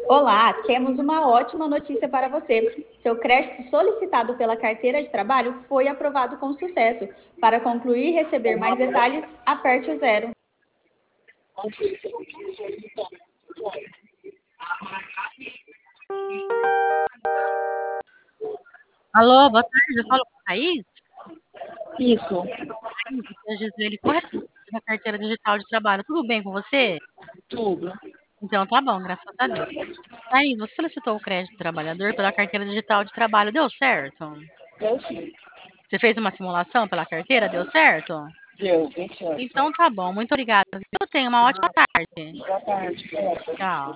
Olá, temos uma ótima notícia para você. Seu crédito solicitado pela carteira de trabalho foi aprovado com sucesso. Para concluir e receber mais detalhes, aperte o zero. Alô, boa tarde, eu falo com a Thaís? Isso, Thaís, aqui é a Gisele, correto? Da carteira digital de trabalho, tudo bem com você? tudo. Então tá bom, graças a Deus. Thaís, você solicitou o crédito do trabalhador pela carteira digital de trabalho, deu certo? Deu sim. Você fez uma simulação pela carteira, deu certo? Deu certo. Então tá bom, muito obrigada. Eu tenho uma ótima tarde. Boa tarde. Tchau.